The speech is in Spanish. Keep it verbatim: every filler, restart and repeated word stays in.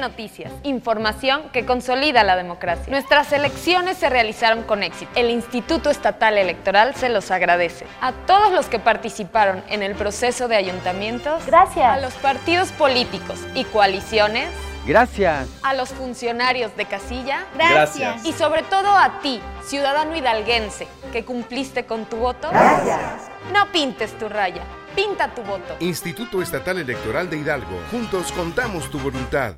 noticias, información que consolida la democracia. Nuestras elecciones se realizaron con éxito. El Instituto Estatal Electoral se los agradece. A todos los que participaron en el proceso de ayuntamientos, gracias. A los partidos políticos y coaliciones, gracias. A los funcionarios de casilla, gracias. Y sobre todo a ti, ciudadano hidalguense, que cumpliste con tu voto, gracias. No pintes tu raya, pinta tu voto. Instituto Estatal Electoral de Hidalgo. Juntos contamos tu voluntad.